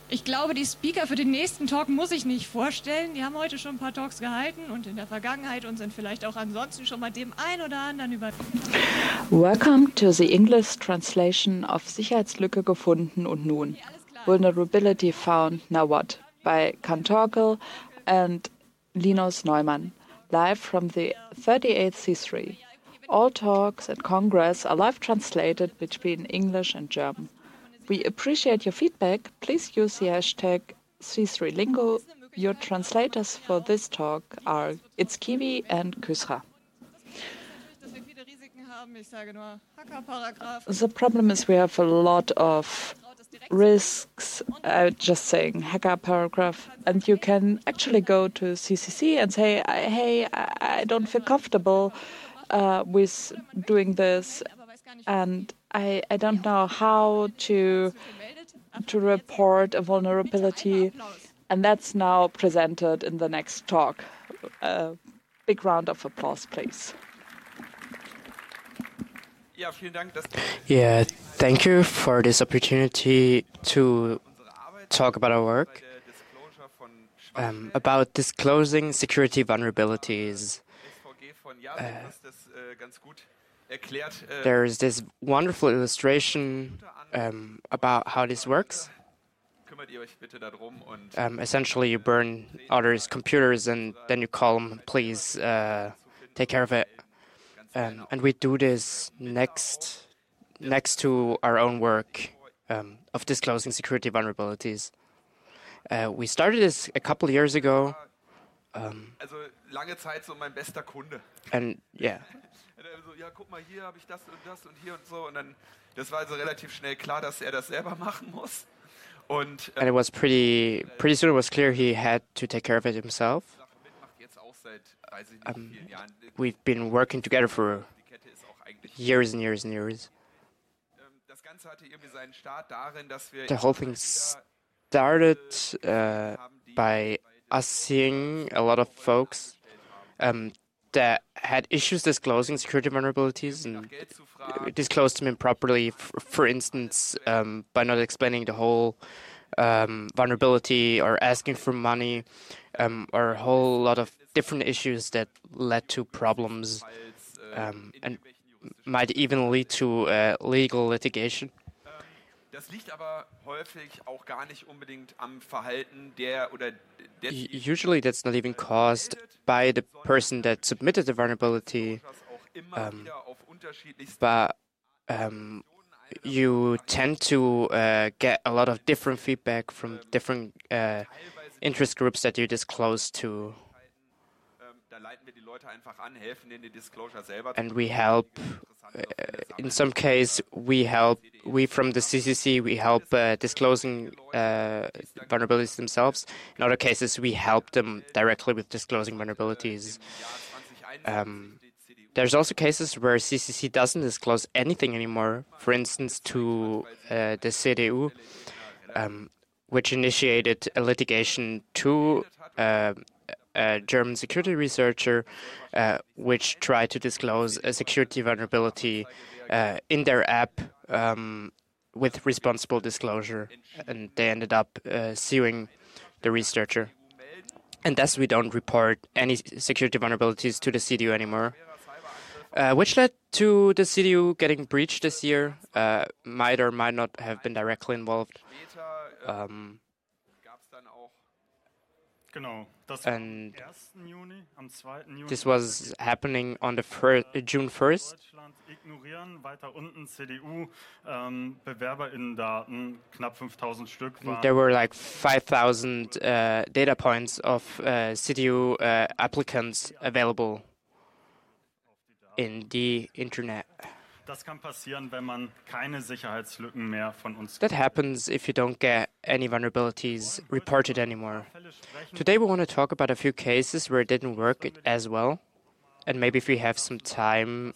Ich glaube, die Speaker für den nächsten Talk muss ich nicht vorstellen. Die haben heute schon ein paar Talks gehalten und in der Vergangenheit und sind vielleicht auch ansonsten schon mal dem einen oder anderen über... Welcome to the English translation of Sicherheitslücke gefunden und nun. Vulnerability found, now what? By Can Torkel and Linus Neumann, live from the 38th C3. All talks in Congress are live translated between English and German. We appreciate your feedback. Please use the hashtag C3Lingo. Your translators for this talk are Itzkiwi and Kusra. The problem is we have a lot of risks, just saying hacker paragraph, and you can actually go to CCC and say, hey, I don't feel comfortable with doing this, and I don't know how to report a vulnerability, and that's now presented in the next talk. Big round of applause, please. Yeah, thank you for this opportunity to talk about our work, about disclosing security vulnerabilities. There's this wonderful illustration about how this works. Essentially, you burn others' computers and then you call them, please take care of it. And we do this next to our own work of disclosing security vulnerabilities. We started this a couple of years ago. And yeah. Ja, guck mal, hier habe ich das und das und hier und so. Und dann, das war also relativ schnell klar, dass er das selber machen muss. And it was pretty soon it was clear he had to take care of it himself. We've been working together for years and years and years. The whole thing started by us seeing a lot of folks that had issues disclosing security vulnerabilities and disclosed them improperly, for instance, by not explaining the whole vulnerability or asking for money, or a whole lot of different issues that led to problems and might even lead to legal litigation. Das liegt aber häufig auch gar nicht unbedingt am Verhalten der oder usually that's not even caused by the person that submitted the vulnerability, but you tend to get a lot of different feedback from different interest groups that you disclose to. And we help, in some case, we from the CCC, we help disclosing vulnerabilities themselves. In other cases, we help them directly with disclosing vulnerabilities. There's also cases where CCC doesn't disclose anything anymore, for instance, to the CDU, which initiated a litigation to a German security researcher, which tried to disclose a security vulnerability in their app with responsible disclosure, and they ended up suing the researcher. And thus we don't report any security vulnerabilities to the CDU anymore, which led to the CDU getting breached this year, might or might not have been directly involved. And this was happening on the June 1st. There were like 5,000 data points of CDU applicants available in the internet. That happens if you don't get any vulnerabilities reported anymore. Today we want to talk about a few cases where it didn't work as well, and maybe if we have some time,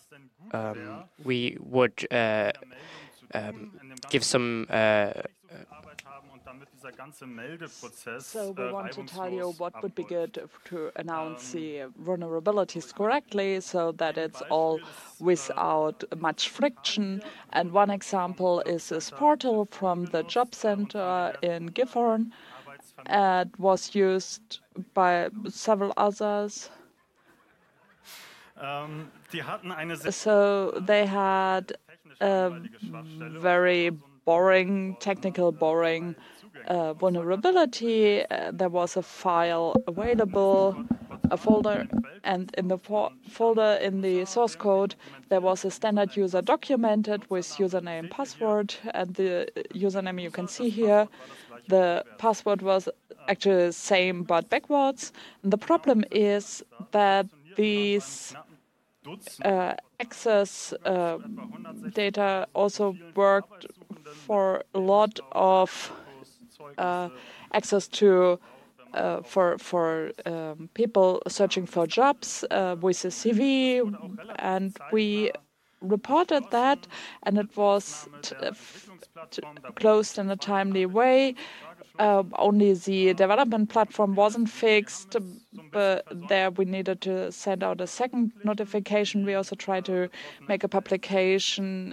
we would give some So we want to tell you what would be good to announce the vulnerabilities correctly so that it's all without much friction. And one example is this portal from the job center in Gifhorn. It was used by several others. So they had a very technical boring vulnerability. There was a file available, a folder, and in the folder in the source code, there was a standard user documented with username, password, and the username you can see here. The password was actually the same but backwards. And the problem is that these access data also worked for a lot of access to for people searching for jobs with a CV, and we reported that, and it was closed in a timely way. Only the development platform wasn't fixed, but there we needed to send out a second notification. We also tried to make a publication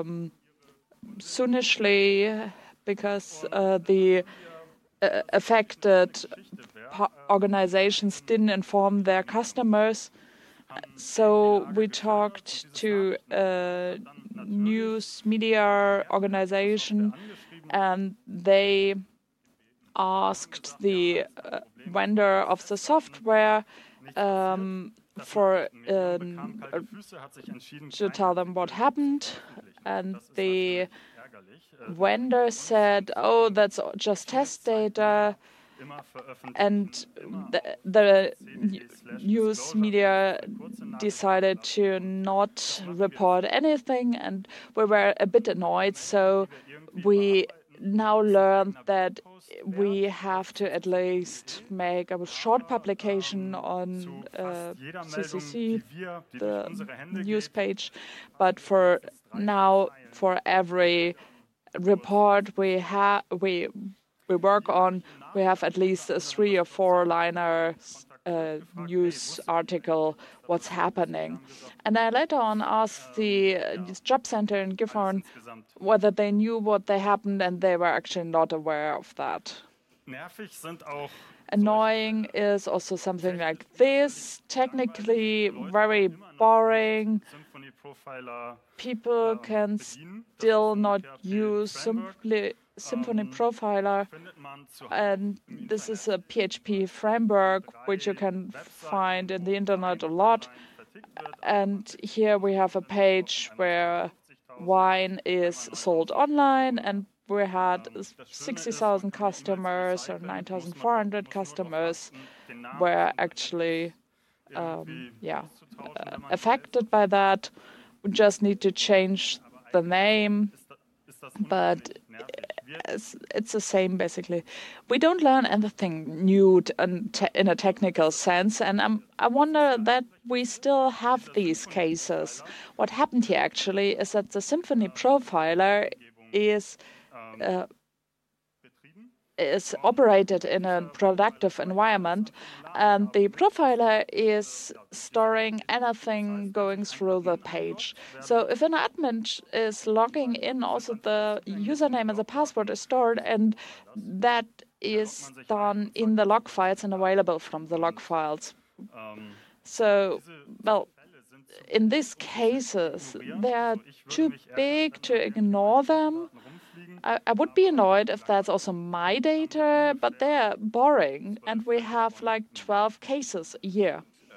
soonishly because the affected organizations didn't inform their customers. So we talked to a news media organization, and they asked the vendor of the software to tell them what happened, and the vendor said, "Oh, that's just test data." And the news media decided to not report anything, and we were a bit annoyed. So we now learned that we have to at least make a short publication on CCC, the news page. But for now, for every report we work on, we have at least a 3 or 4 liner news article what's happening. And I later on asked the job center in Gifhorn whether they knew what they happened, and they were actually not aware of that. Annoying is also something like this, technically very boring. People can still not use Symfony Profiler, and this is a PHP framework which you can find in the internet a lot. And here we have a page where wine is sold online, and we had 60,000 customers or 9,400 customers were actually affected by that. We just need to change the name, but it's the same basically. We don't learn anything new in a technical sense, and I wonder that we still have these cases. What happened here actually is that the Symfony Profiler is operated in a productive environment, and the profiler is storing anything going through the page. So if an admin is logging in, also the username and the password is stored, and that is done in the log files and available from the log files. So, well, in these cases, they are too big to ignore them. I would be annoyed if that's also my data, but they're boring, and we have like 12 cases a year.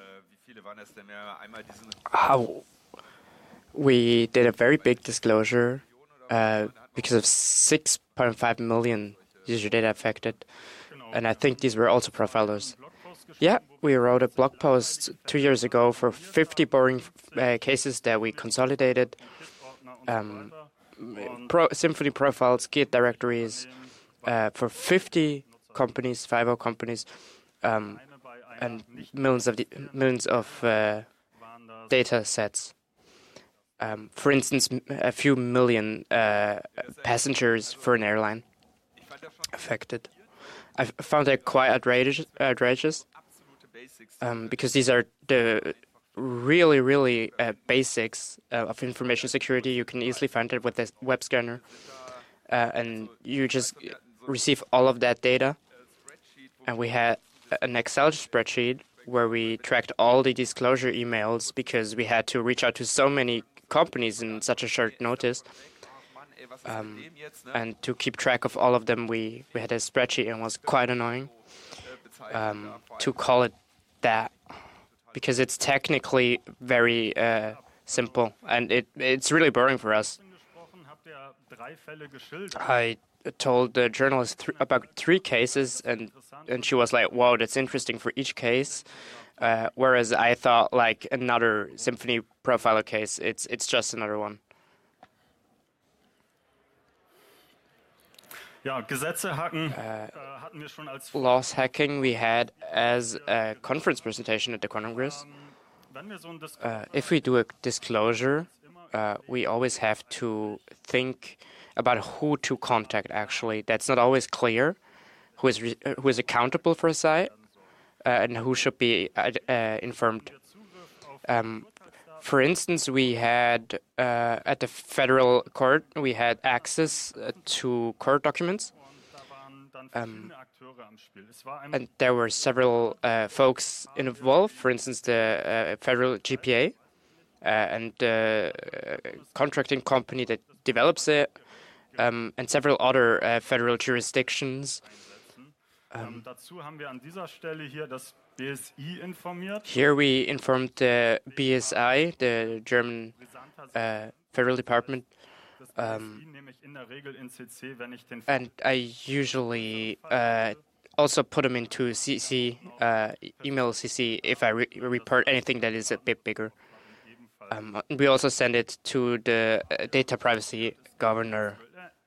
We did a very big disclosure because of 6.5 million user data affected, and I think these were also profilers. Yeah, we wrote a blog post 2 years ago for 50 boring cases that we consolidated. Symfony profiles, Git directories for 50 companies, 50 companies, and millions of data sets. For instance, a few million passengers for an airline. affected. I found that quite outrageous because these are the really basics of information security. You can easily find it with a web scanner, and you just receive all of that data. And we had an Excel spreadsheet where we tracked all the disclosure emails because we had to reach out to so many companies in such a short notice. And to keep track of all of them, we had a spreadsheet, and it was quite annoying to call it that, because it's technically very simple, and it's really boring for us. I told the journalist about 3 cases, and she was like, "Wow, that's interesting for each case." Whereas I thought, like, another Symphony Profiler case, it's just another one. Laws hacking we had as a conference presentation at the Congress. If we do a disclosure, we always have to think about who to contact, actually. That's not always clear, who is accountable for a site, and who should be informed. For instance, we had, at the federal court, we had access to court documents, and there were several folks involved, for instance, the federal GPA, and the contracting company that develops it, and several other federal jurisdictions. Here we informed the BSI, the German Federal Department, and I usually also put them into CC, email CC, if I report anything that is a bit bigger. We also send it to the data privacy governor.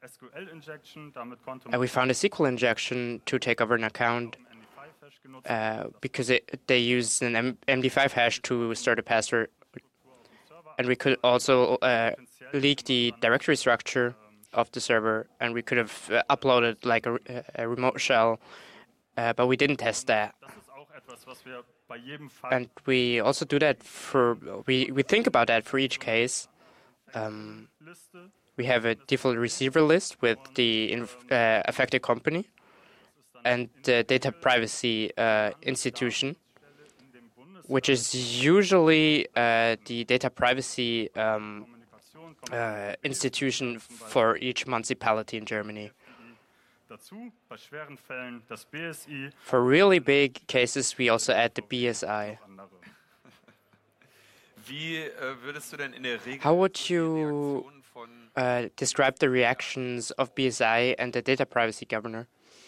We found a SQL injection to take over an account because they use an MD5 hash to start a password. And we could also leak the directory structure of the server, and we could have uploaded like a remote shell, but we didn't test that. And we also do that we think about that for each case. We have a default receiver list with the affected company and the data privacy institution, which is usually the data privacy institution for each municipality in Germany. For really big cases, we also add the BSI. How would you describe the reactions of BSI and the data privacy governor?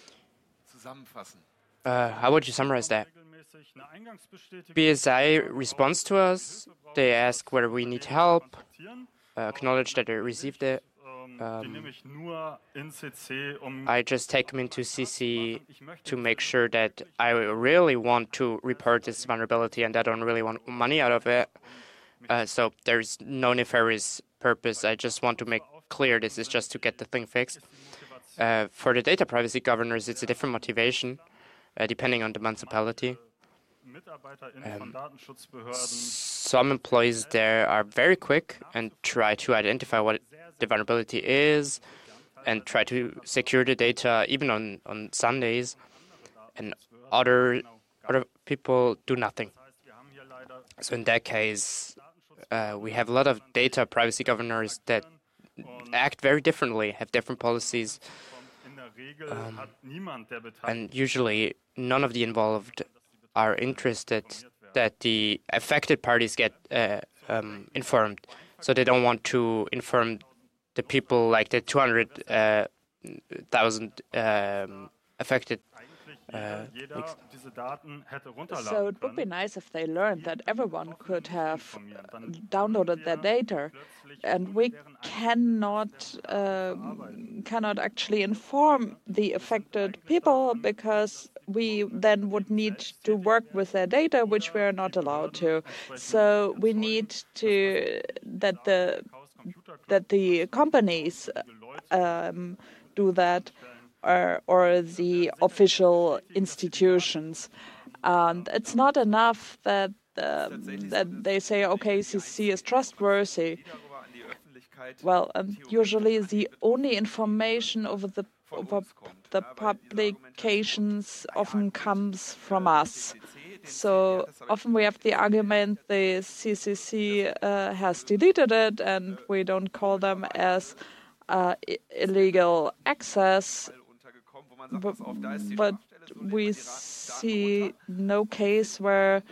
How would you summarize that? BSI responds to us. They ask whether we need help, acknowledge that they received it. I just take them into CC to make sure that I really want to report this vulnerability and I don't really want money out of it. So there's no nefarious purpose. I just want to make clear this is just to get the thing fixed. For the data privacy governors, it's a different motivation, depending on the municipality. Some employees there are very quick and try to identify what the vulnerability is and try to secure the data even on Sundays, and other people do nothing. So in that case, we have a lot of data privacy governors that act very differently, have different policies, and usually none of the involved are interested that the affected parties get informed. So they don't want to inform the people, like the 200,000 affected. So it would be nice if they learned that everyone could have downloaded their data, and we cannot actually inform the affected people because we then would need to work with their data, which we are not allowed to. So we need to that the companies do that. or the official institutions. And it's not enough that they say, okay, CCC is trustworthy. Well, usually the only information over the publications often comes from us. So often we have the argument the CCC has deleted it, and we don't call them as illegal access. But we see no case where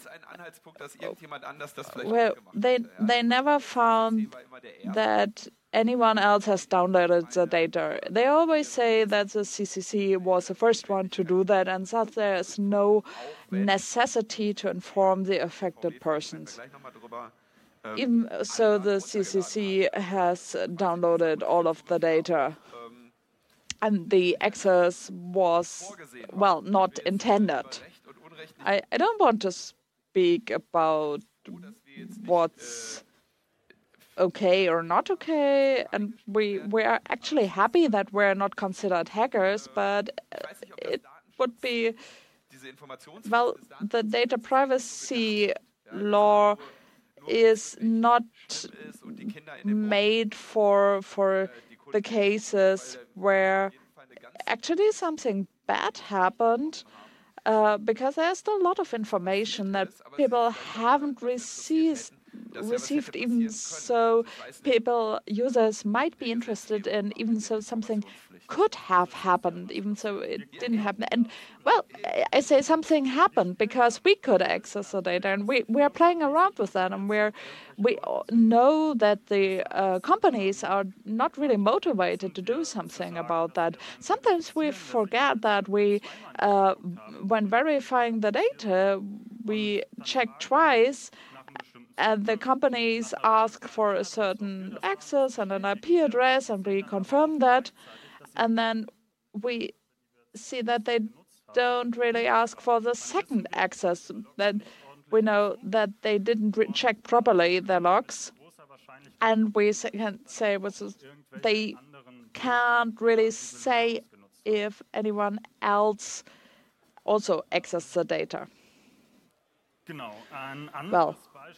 they never found that anyone else has downloaded the data. They always say that the CCC was the first one to do that, and that there is no necessity to inform the affected persons. Even so, the CCC has downloaded all of the data, and the access was, well, not intended. I don't want to speak about what's okay or not okay, and we are actually happy that we're not considered hackers, but it would be, well, the data privacy law is not made for the cases where actually something bad happened, because there's still a lot of information that people haven't received, even so users might be interested in, even so something could have happened, even so it didn't happen. And, well, I say something happened because we could access the data, and we are playing around with that, and we know that the companies are not really motivated to do something about that. Sometimes we forget that when verifying the data, we check twice, and the companies ask for a certain access and an IP address, and we confirm that. And then we see that they don't really ask for the second access. Then we know that they didn't check properly their logs. And we can say they can't really say if anyone else also accessed the data. Well,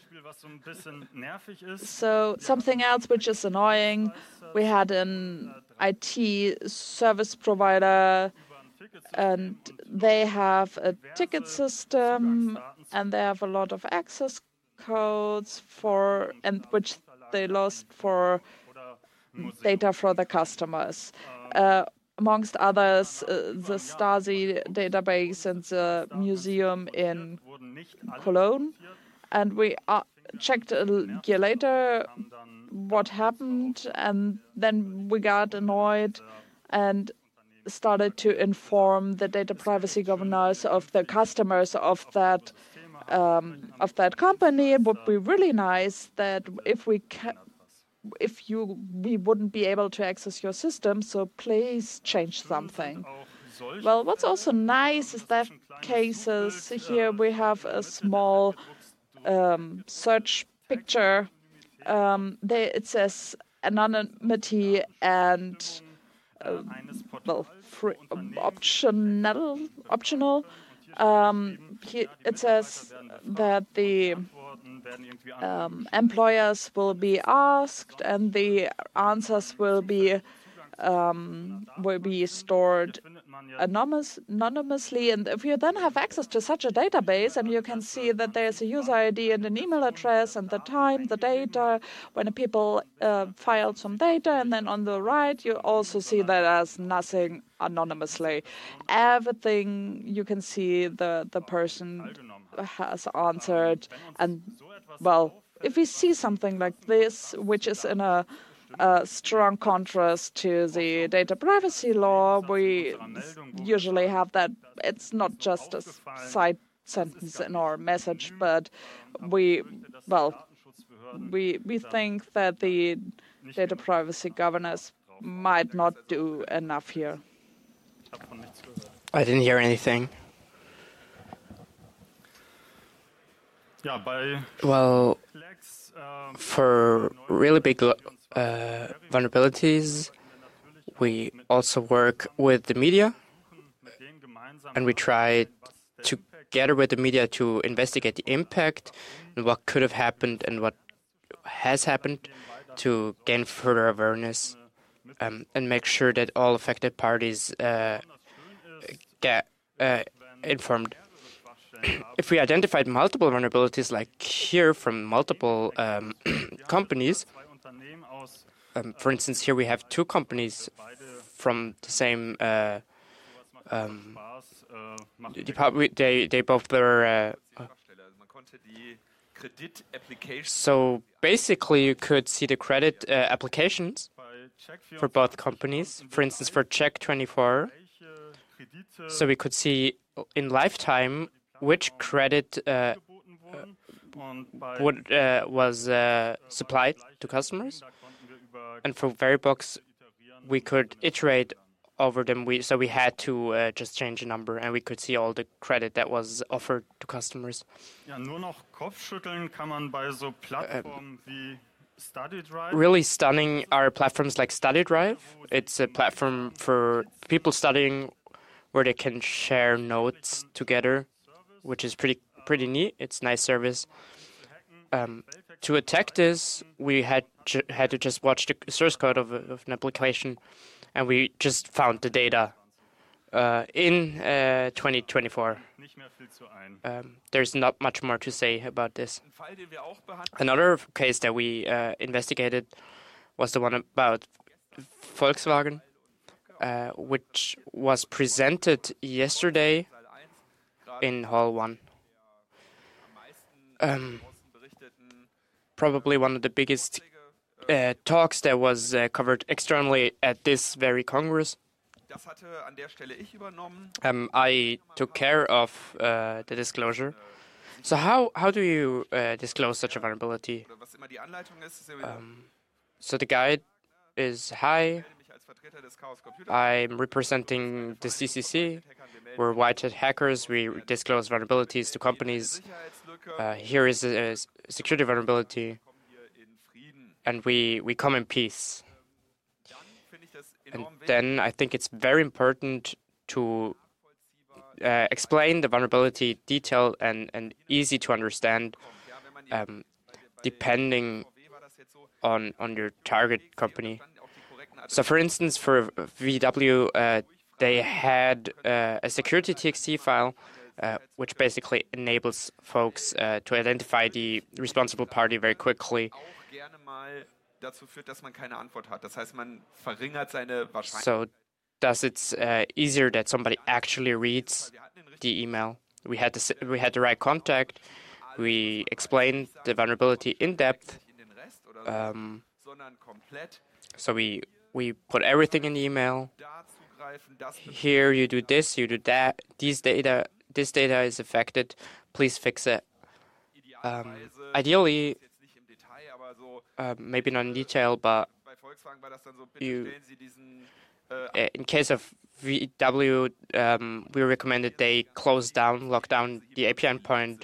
so something else which is annoying, we had an IT service provider, and they have a ticket system, and they have a lot of access codes which they lost for data for the customers. Amongst others, the Stasi database and the museum in Cologne. And we checked a year later what happened, and then we got annoyed and started to inform the data privacy governors of the customers of that company. It would be really nice that we wouldn't be able to access your system, so please change something. Well, what's also nice is that cases here we have a small search picture. It says anonymity and optional. It says that the employers will be asked, and the answers will be stored anonymously. And if you then have access to such a database, and you can see that there's a user ID and an email address and the time, the data, when people filed some data, and then on the right you also see that there's nothing anonymously. Everything you can see the person has answered. And, well, if we see something like this, which is in a strong contrast to the data privacy law, we usually have that. It's not just a side sentence in our message, but we think that the data privacy governors might not do enough here. I didn't hear anything. Well, for really big vulnerabilities, We also work with the media, and we try together with the media to investigate the impact and what could have happened and what has happened to gain further awareness and make sure that all affected parties get informed. If we identified multiple vulnerabilities, like here from multiple companies, for instance, here we have two companies from the same department. They both were. So basically, you could see the credit applications for both companies. For instance, for Check24, so we could see in lifetime which credit was supplied to customers. And for Veribox, we could iterate over them. So we had to just change the number, and we could see all the credit that was offered to customers. Really stunning are platforms like StudyDrive. It's a platform for people studying where they can share notes together, which is pretty neat. It's a nice service. To attack this, we had to just watch the source code of an application, and we just found the data in 2024. There's not much more to say about this. Another case that we investigated was the one about Volkswagen, which was presented yesterday in Hall 1. Probably one of the biggest talks that was covered externally at this very Congress. I took care of the disclosure. So how do you disclose such a vulnerability? So the guide is, hi, I'm representing the CCC. We're white hat hackers. We disclose vulnerabilities to companies. Here is a security vulnerability, and we come in peace. And then I think it's very important to explain the vulnerability detailed and easy to understand, depending on your target company. So, for instance, for VW, they had a security TXT file, which basically enables folks to identify the responsible party very quickly. So thus it's easier that somebody actually reads the email. We had the right contact. We explained the vulnerability in depth. So we put everything in the email. Here you do this, you do that. This data is affected. Please fix it. Ideally, maybe not in detail, but in case of VW, we recommended they lock down the API endpoint,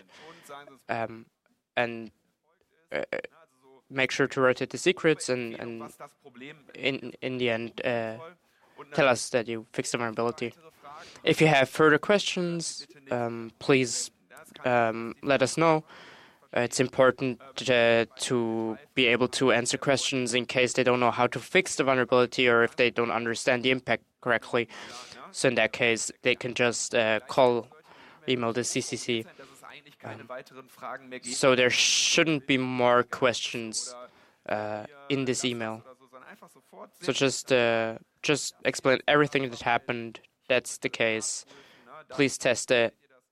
and make sure to rotate the secrets, and in the end, tell us that you fixed the vulnerability. If you have further questions, please let us know. It's important to be able to answer questions in case they don't know how to fix the vulnerability or if they don't understand the impact correctly. So in that case, they can just email the CCC. So there shouldn't be more questions in this email. So just explain everything that happened. That's the case. Please test it.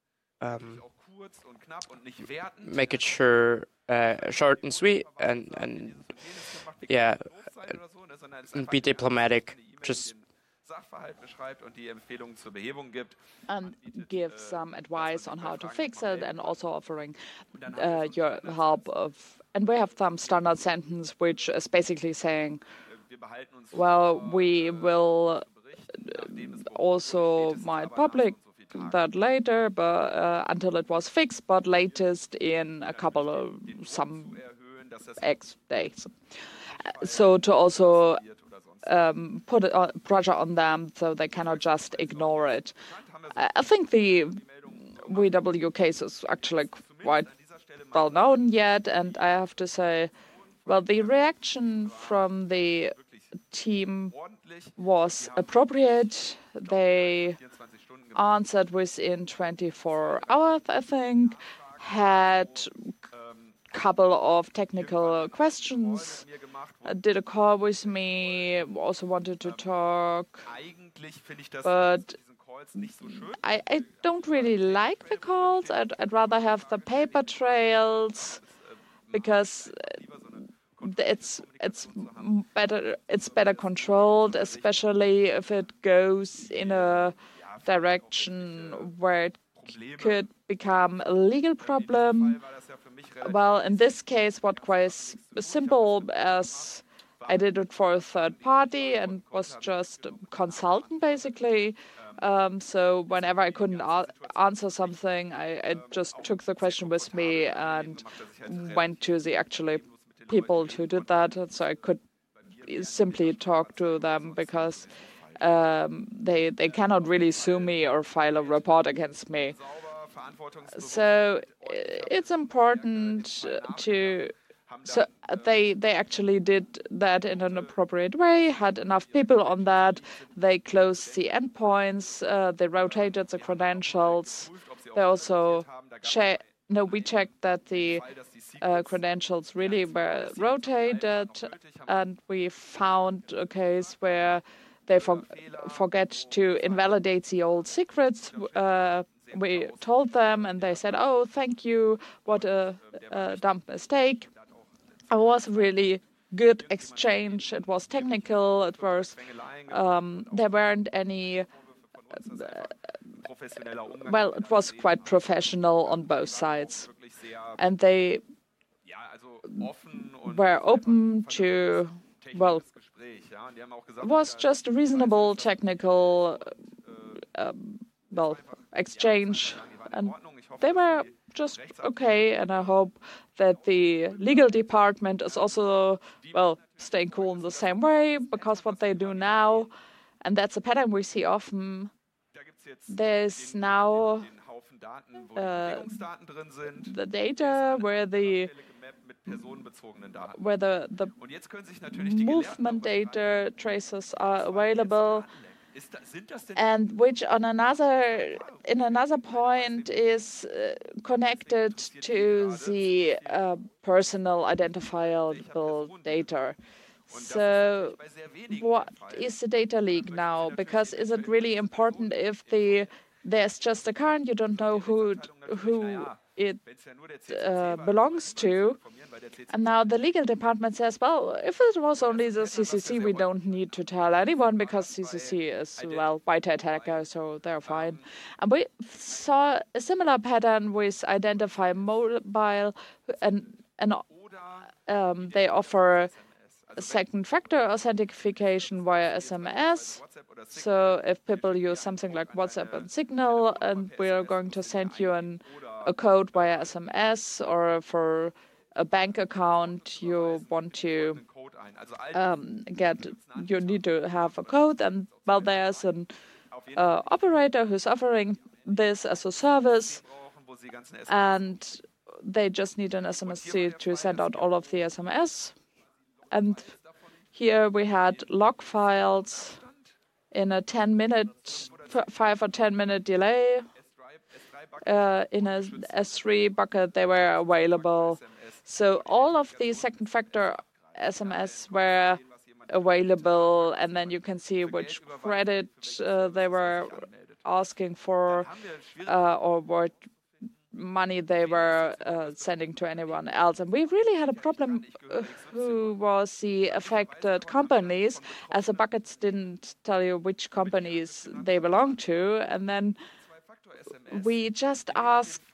Make it short and sweet, and be diplomatic. Just and give some advice on how to fix it, and also offering your help of. And we have some standard sentence which is basically saying, well, we will also might public that later, but until it was fixed, but latest in a couple of some X days. So to also put pressure on them so they cannot just ignore it. I think the VW case is actually quite well known yet, and I have to say, well, the reaction from the team was appropriate. They answered within 24 hours, I think, had a couple of technical questions, did a call with me, also wanted to talk, but I don't really like the calls. I'd rather have the paper trails because it's better controlled, especially if it goes in a direction where it could become a legal problem. Well, in this case, what quite simple, as I did it for a third party and was just a consultant basically. So whenever I couldn't answer something, I just took the question with me and went to the actually people who did that, so I could simply talk to them because they cannot really sue me or file a report against me. So it's important to. So they actually did that in an appropriate way, had enough people on that. They closed the endpoints, they rotated the credentials. They also we checked that the credentials really were rotated, and we found a case where they forget to invalidate the old secrets. We told them, and they said, "Oh, thank you. What a dumb mistake." It was really good exchange. It was technical. It was there weren't any. Well, it was quite professional on both sides, and they were open to. Well, it was just a reasonable technical exchange, and they were just okay. And I hope that the legal department is also staying cool in the same way, because what they do now, and that's a pattern we see often, there's now the data where the movement data traces are available, and which in another point is connected to the personal identifiable data. So what is the data leak now? Because is it really important if there's just a car and you don't know who it belongs to? And now the legal department says, well, if it was only the CCC, we don't need to tell anyone because CCC is, white hat hacker, so they're fine. And we saw a similar pattern with Identify Mobile, and they offer second factor authentication via SMS. So if people use something like WhatsApp and Signal, and we are going to send you a code via SMS, or for a bank account you want to you need to have a code, and there's an operator who's offering this as a service, and they just need an SMS to send out all of the SMS. And here we had log files in a 5 or 10 minute delay. In a S3 bucket, they were available. So all of the second factor SMS were available, and then you can see which credit they were asking for, or what money they were sending to anyone else. And we really had a problem who was the affected companies, as the buckets didn't tell you which companies they belong to. And then we just asked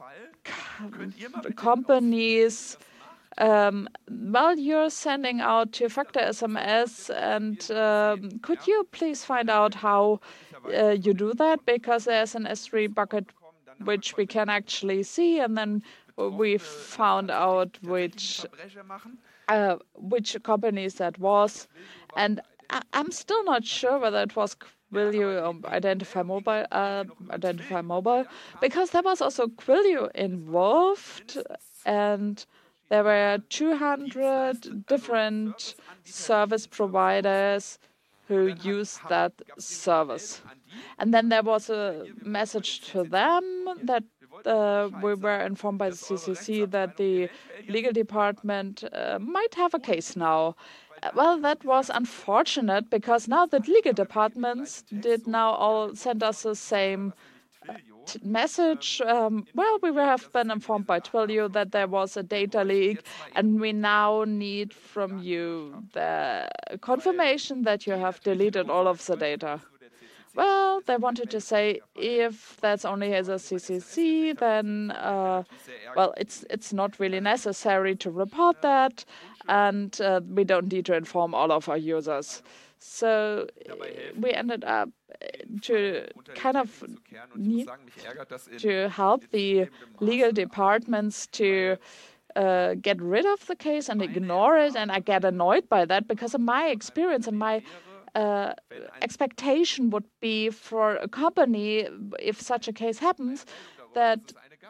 companies, you're sending out two-factor SMS, and could you please find out how you do that? Because there's an S3 bucket which we can actually see, and then we found out which companies that was. And I'm still not sure whether it was Quillio Identify Mobile, because there was also Quillio involved, and there were 200 different service providers who used that service. And then there was a message to them that we were informed by the CCC that the legal department might have a case now. Well, that was unfortunate because now the legal departments did now all send us the same message. Well, we have been informed by Twilio that there was a data leak, and we now need from you the confirmation that you have deleted all of the data. Well, they wanted to say if that's only as a CCC, then well, it's not really necessary to report that, and we don't need to inform all of our users. So we ended up to kind of need to help the legal departments to get rid of the case and ignore it, and I get annoyed by that because of my experience and my expectation would be for a company, if such a case happens, that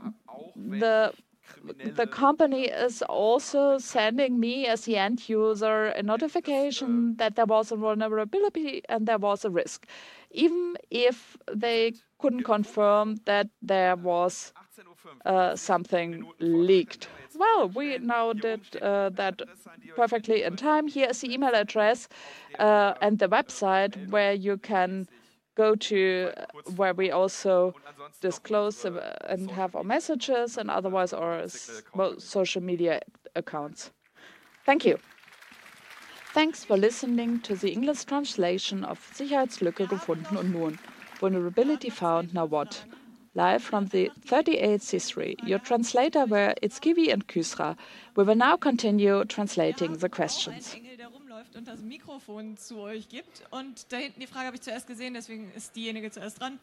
the company is also sending me as the end user a notification that there was a vulnerability and there was a risk, even if they couldn't confirm that there was something leaked. Well, we now did that perfectly in time. Here is the email address and the website where you can go to, where we also disclose and have our messages and otherwise our social media accounts. Thank you. Thanks for listening to the English translation of Sicherheitslücke gefunden und nun. Vulnerability found, now what? Live from the 38th C3. Your translator were Itzkivi and Kusra. We will now continue translating the questions. Und das Mikrofon zu euch gibt. Und da hinten die Frage habe ich zuerst gesehen, deswegen ist diejenige zuerst dran.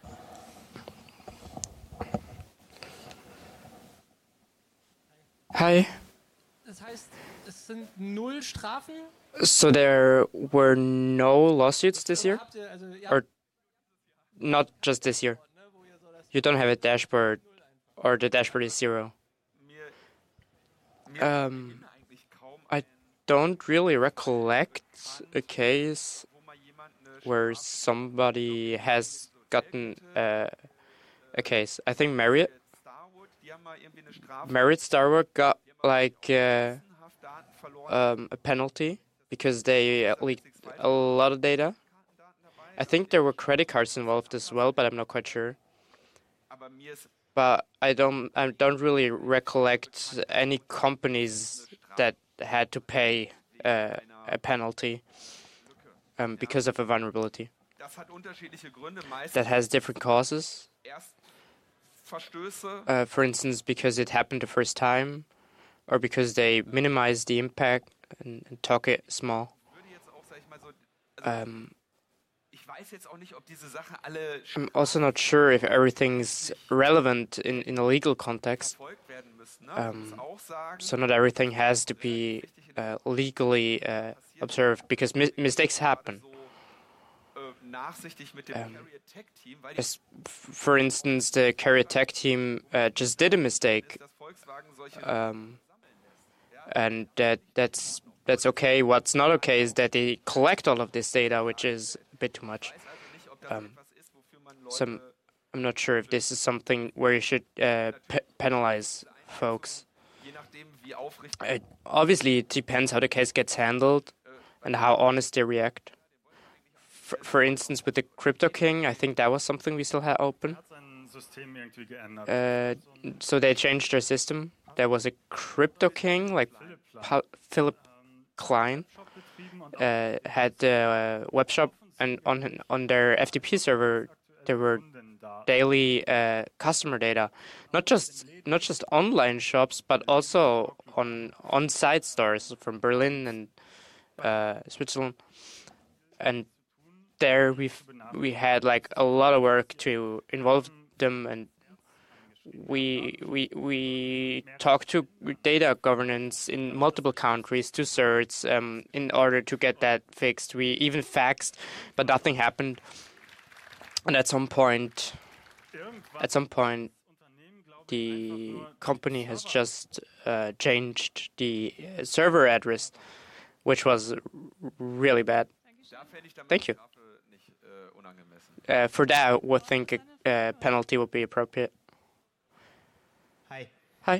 Hi. Das heißt, es sind 0 Strafen? So there were no lawsuits this year? Or not just this year? You don't have a dashboard, or the dashboard is 0? I don't really recollect a case where somebody has gotten a case. I think Marriott Starwood got like a penalty because they leaked a lot of data. I think there were credit cards involved as well, but I'm not quite sure. But I don't really recollect any companies that had to pay a penalty because of a vulnerability. That has different causes. For instance, because it happened the first time, or because they minimized the impact and took it small. I'm also not sure if everything's relevant in a legal context. So not everything has to be legally observed because mistakes happen. For instance, the Carrier Tech team just did a mistake, and that's okay. What's not okay is that they collect all of this data, which is a bit too much. So I'm not sure if this is something where you should penalize folks. Obviously, it depends how the case gets handled and how honest they react. For instance, with the Crypto King, I think that was something we still had open. So they changed their system. There was a Crypto King, like Philip Klein, had a web shop, and on their FTP server there were daily customer data, not just online shops, but also on-site stores from Berlin and Switzerland, and there we had like a lot of work to involve them and we talk to data governance in multiple countries, to CERTs, in order to get that fixed. We even faxed, but nothing happened. And at some point, the company has just changed the server address, which was really bad. Thank you. For that, I would think a penalty would be appropriate. Hi. Hi.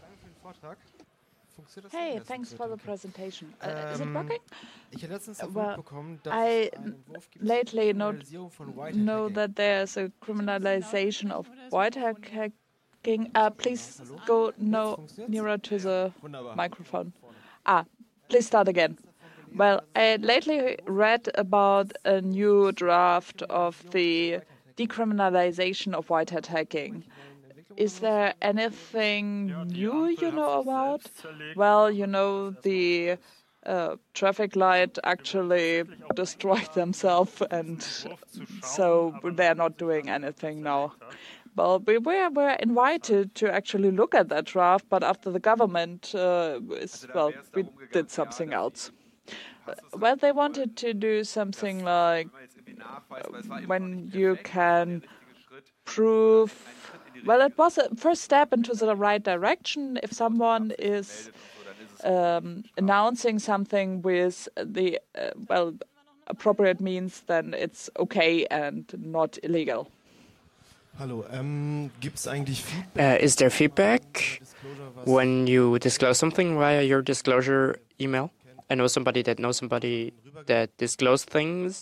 Hey, thanks for the presentation. Is it working? Well, I lately know that there's a criminalization of white hacking. Please go nearer to the microphone. Please start again. Well, I lately read about a new draft of the decriminalization of white hat hacking. Is there anything new you know about? Well, the traffic light actually destroyed themselves, and so they're not doing anything now. Well, we were invited to actually look at that draft, but after the government, we did something else. Well, they wanted to do something like when you can prove. Well, it was a first step into the right direction. If someone is announcing something with the appropriate means, then it's okay and not illegal. Hallo, gibt's eigentlich Feedback? Is there feedback when you disclose something via your disclosure email? I know somebody that disclosed things.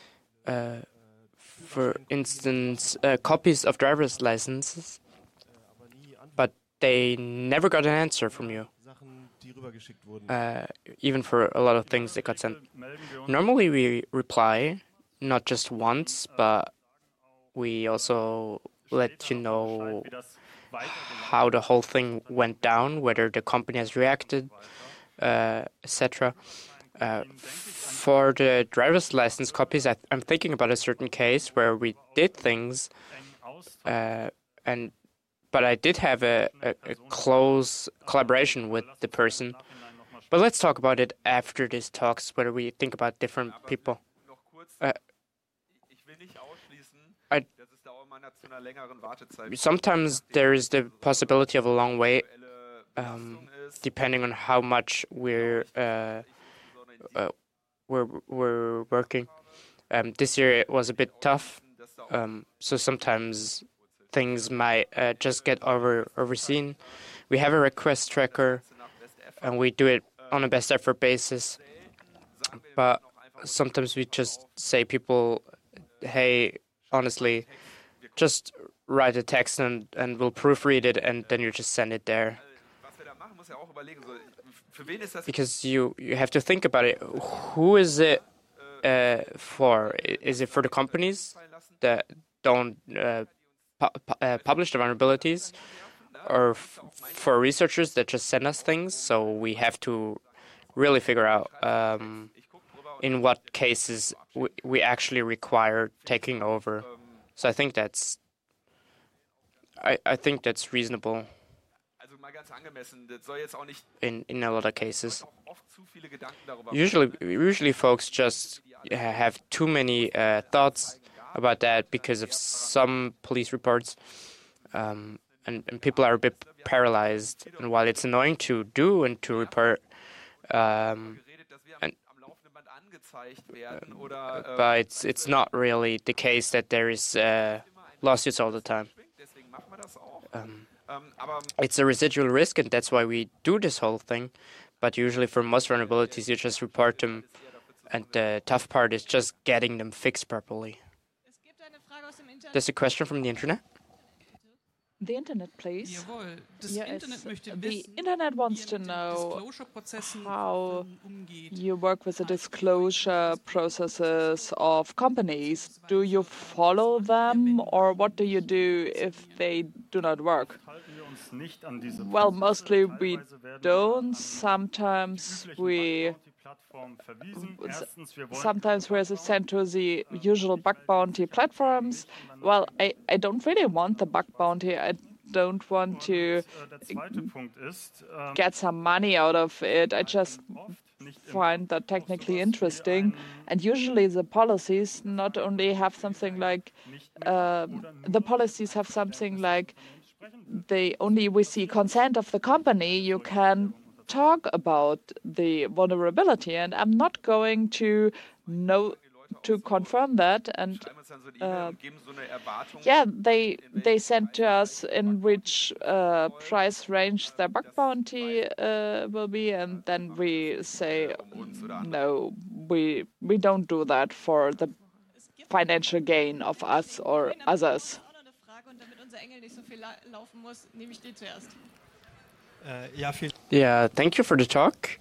For instance, copies of driver's licenses, but they never got an answer from you. Even for a lot of things that got sent. Normally we reply, not just once, but we also let you know how the whole thing went down, whether the company has reacted, etc. For the driver's license copies, I'm thinking about a certain case where we did things, but I did have a close collaboration with the person. But let's talk about it after this talks, whether we think about different people. Sometimes there is the possibility of a long wait, depending on how much we're working. This year it was a bit tough, so sometimes things might just get overseen. We have a request tracker, and we do it on a best effort basis. But sometimes we just say people, hey, honestly, just write a text and we'll proofread it, and then you just send it there. Because you have to think about it. Who is it for? Is it for the companies that don't publish the vulnerabilities, or for researchers that just send us things? So we have to really figure out in what cases we actually require taking over. So I think that's reasonable in a lot of cases. Usually folks just have too many thoughts about that because of some police reports, and people are a bit paralyzed. And while it's annoying to do and to report, but it's not really the case that there is lawsuits all the time. It's a residual risk, and that's why we do this whole thing. But usually for most vulnerabilities, you just report them, and the tough part is just getting them fixed properly. There's a question from the internet. The internet, please. Jawohl, Yes, the internet wants to know how you work with the disclosure processes of companies. Do you follow them, or what do you do if they do not work? Well, mostly we don't. Sometimes we're sent to the usual bug bounty platforms. Well, I don't really want the bug bounty. I don't want to get some money out of it. I just find that technically interesting. And usually the policies not only have something like, the policies have something like, only with the consent of the company, you can talk about the vulnerability. And I'm not going to confirm that. And yeah, they sent to us in which price range their bug bounty will be, and then we say no, we don't do that for the financial gain of us or others. Yeah, thank you for the talk.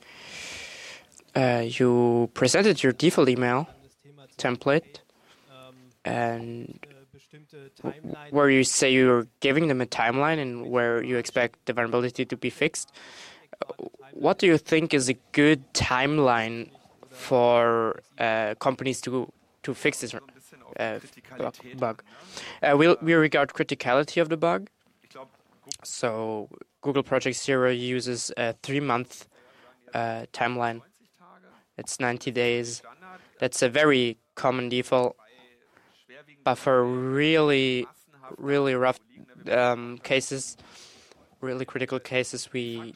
You presented your default email template, and where you say you're giving them a timeline and where you expect the vulnerability to be fixed. What do you think is a good timeline for companies to fix this bug? We regard criticality of the bug. So Google Project Zero uses a 3-month timeline. It's 90 days. That's a very common default. But for really rough cases, really critical cases, we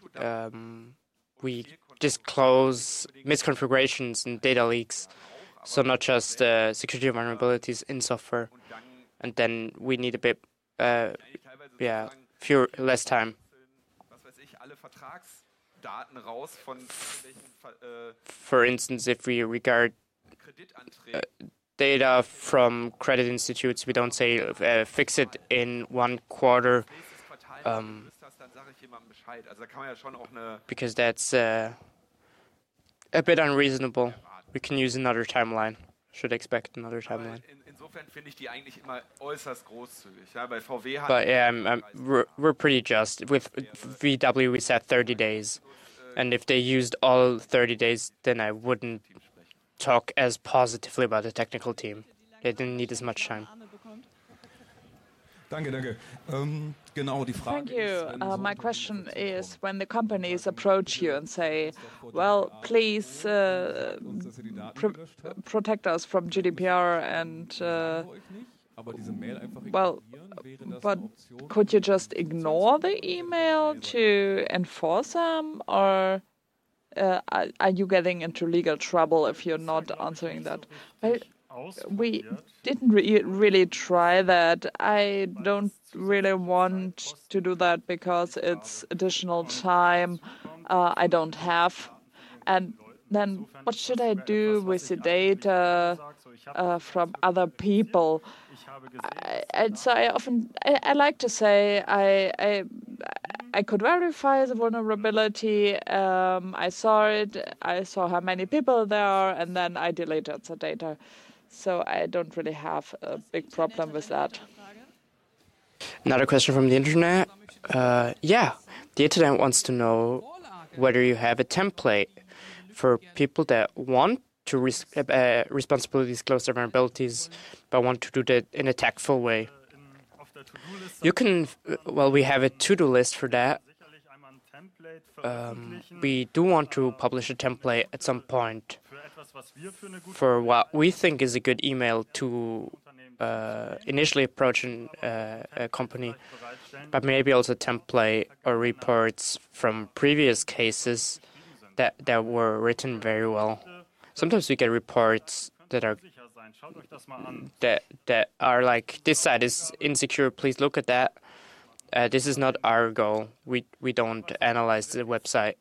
disclose misconfigurations and data leaks. So not just security vulnerabilities in software. And then we need a bit, less time. For instance, if we regard data from credit institutes, we don't say fix it in 1 quarter, because that's a bit unreasonable. We can use another timeline. Should expect another timeline. But yeah, we're pretty just. With VW, we said 30 days. And if they used all 30 days, then I wouldn't talk as positively about the technical team. They didn't need as much time. Thank you. My question is, when the companies approach you and say, well, please protect us from GDPR and, but could you just ignore the email to enforce them? Or are you getting into legal trouble if you're not answering that? We didn't really try that. I don't really want to do that because it's additional time I don't have. And then what should I do with the data from other people? So I like to say I could verify the vulnerability. I saw it. I saw how many people there are, and then I deleted the data. So I don't really have a big problem with that. Another question from the internet. The internet wants to know whether you have a template for people that want to responsibly disclose their vulnerabilities, but want to do that in a tactful way. You can, we have a to-do list for that. We do want to publish a template at some point for what we think is a good email to initially approach a company, but maybe also template or reports from previous cases that were written very well. Sometimes we get reports that are like, this site is insecure, please look at that. This is not our goal. We don't analyze the website.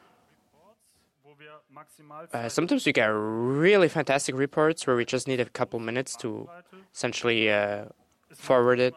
Sometimes we get really fantastic reports where we just need a couple minutes to essentially forward it.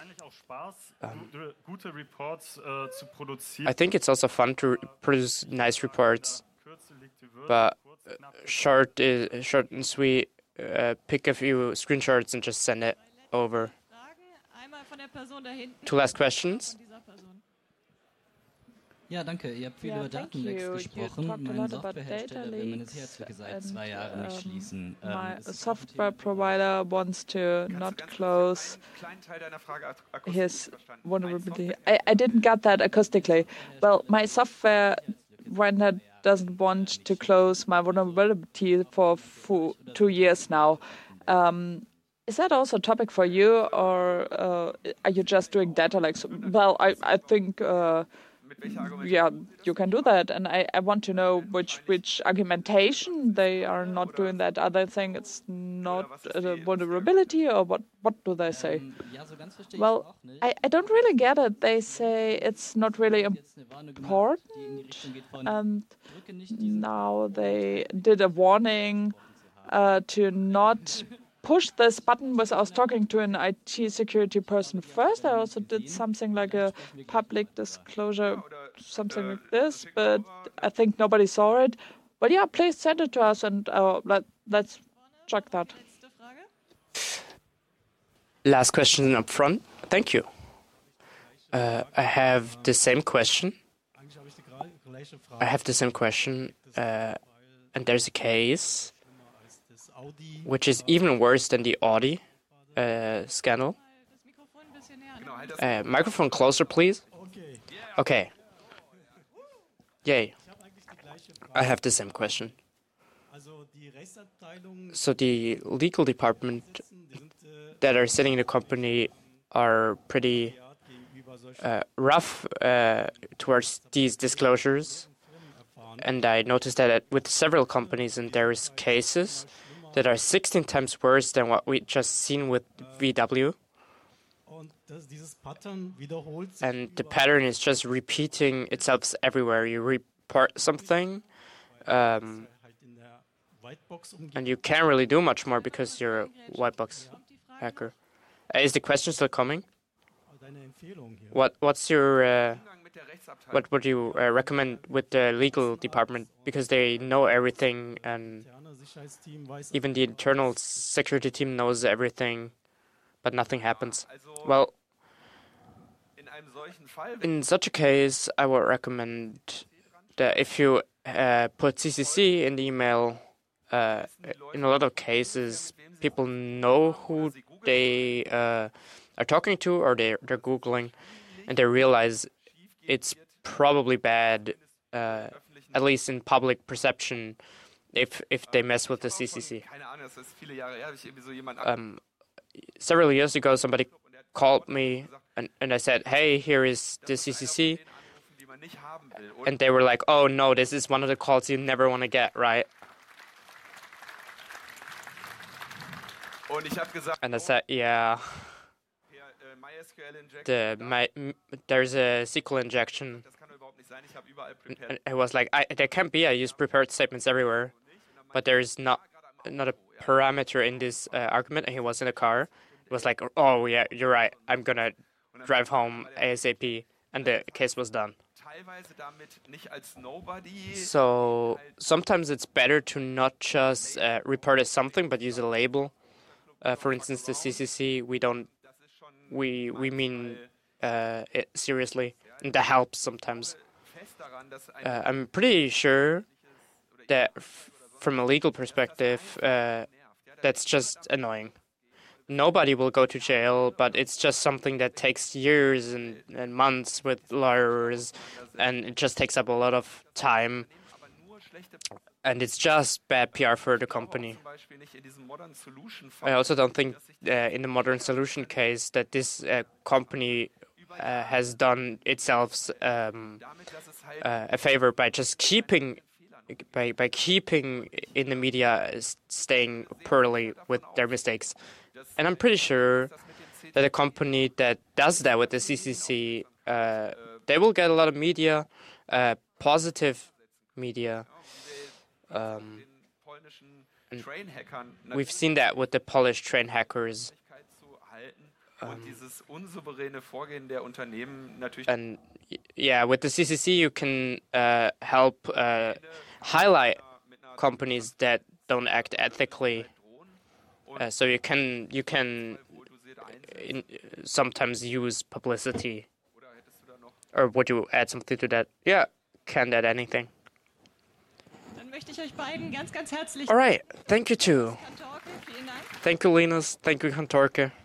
I think it's also fun to produce nice reports, but short and sweet. Pick a few screenshots and just send it over. 2 last questions. Ja, danke. Ihr habt viel über Datenlecks gesprochen. Mein Softwarehersteller will meine Sicherheitslücke seit 2 Jahren nicht schließen. My software provider wants to not close his vulnerability. I didn't get that acoustically. Well, my software vendor doesn't want to close my vulnerability for 2 years now. Is that also a topic for you, or are you just doing data leaks? Well, I think... yeah, you can do that, and I want to know which argumentation they are not doing that. Are they saying it's not a vulnerability, or what do they say? Well, I don't really get it. They say it's not really important, and now they did a warning to not push this button without talking to an IT security person first. I also did something like a public disclosure, something like this, but I think nobody saw it. Well, yeah, please send it to us, and let's check that. Last question up front. Thank you. I have the same question. And there's a case which is even worse than the Audi scandal. Microphone closer, please. Okay. Yay. I have the same question. So the legal department that are sitting in the company are pretty rough towards these disclosures. And I noticed that with several companies, and there's cases that are 16 times worse than what we just seen with VW. And the pattern is just repeating itself everywhere. You report something, and you can't really do much more because you're a white box hacker. Is the question still coming? What's your what would you recommend with the legal department, because they know everything, and even the internal security team knows everything, but nothing happens? Well, in such a case, I would recommend that if you put CCC in the email, in a lot of cases, people know who they are talking to, or they're Googling, and they realize it's probably bad, at least in public perception, if they mess with the CCC. Several years ago, somebody called me, and I said, hey, here is the CCC. And they were like, oh, no, this is one of the calls you never want to get, right? And I said, yeah. There's a SQL injection. And it was like, there can't be. I use prepared statements everywhere, but there's not a parameter in this argument. And he was in a car. It was like, oh yeah, you're right. I'm gonna drive home ASAP, and the case was done. So sometimes it's better to not just report as something, but use a label. For instance, the CCC, we mean it seriously, and that helps sometimes. I'm pretty sure that from a legal perspective, that's just annoying. Nobody will go to jail, but it's just something that takes years and months with lawyers, and it just takes up a lot of time. And it's just bad PR for the company. I also don't think in the Modern Solution case that this company has done itself a favor by just keeping in the media, staying poorly with their mistakes. And I'm pretty sure that a company that does that with the CCC, they will get a lot of media, positive media. We've seen that with the Polish train hackers. And yeah, with the CCC, you can help highlight companies that don't act ethically. So you can sometimes use publicity. Or would you add something to that? Yeah, can't add anything. Dann möchte ich euch beiden ganz, ganz herzlich. All right, thank you too. Kantorke, vielen Dank. Thank you, Linus. Thank you, Kantorke.